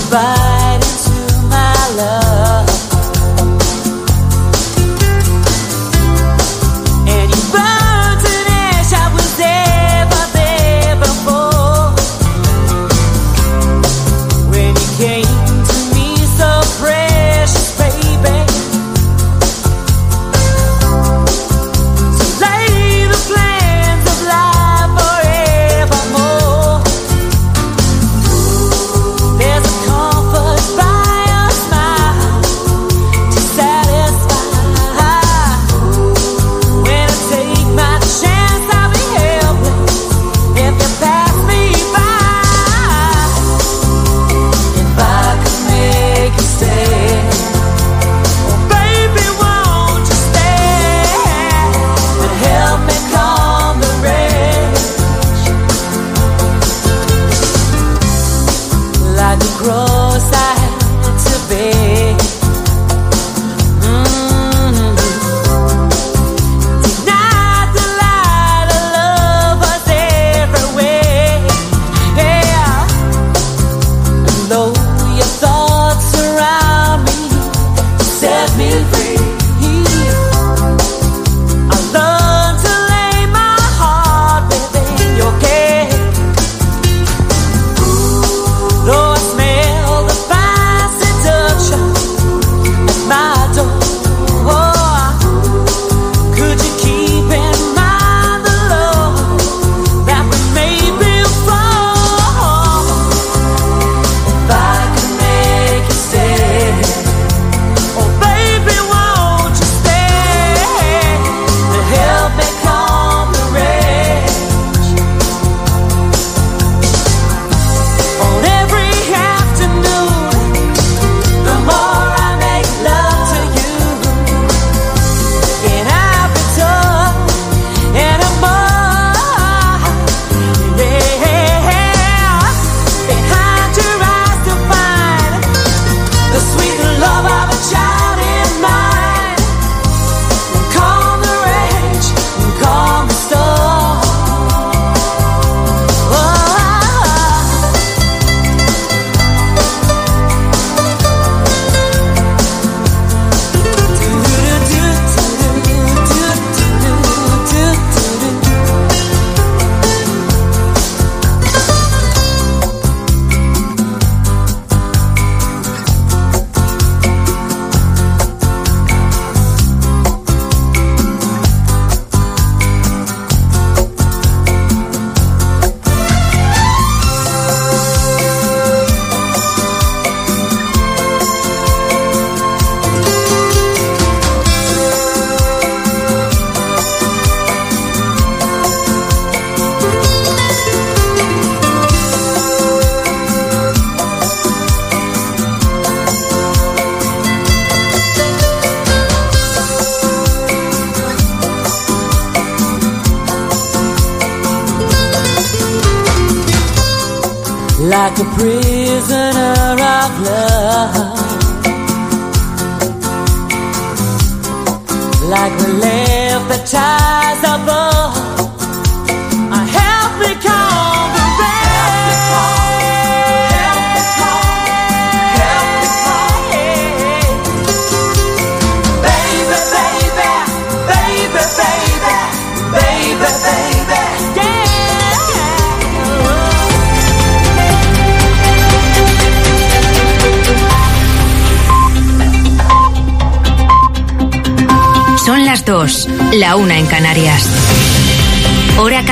right into my love. And you burned an ash I was ever there before. When you came to me so precious, baby. So lay the plans of life forevermore. There's a comfort by a smile to satisfy. When I take my chance, I'll be helpless if you pass me by. If I could make you stay, oh baby, won't you stay and help me calm the rage, like the cross I had to bear. Denied the light of love was everywhere. Yeah. And though your thoughts surround me, set me free. I learned to lay my heart within your care. Though I smell the fine seduction at my door, could you keep in mind the love that we made before? If I could make you stay, oh baby, won't you stay and help me calm the rage? On every afternoon, the more I make love to you, and I'll be tough and I'm more, yeah. Behind your eyes to find the sweet love of a child in mine. Calm the rage, calm the storm. Like a prisoner of love, like we left the ties above. Help me calm the rage. Baby, baby, baby, baby, baby, baby, yeah. Son las 2, la 1 en Canarias. Hora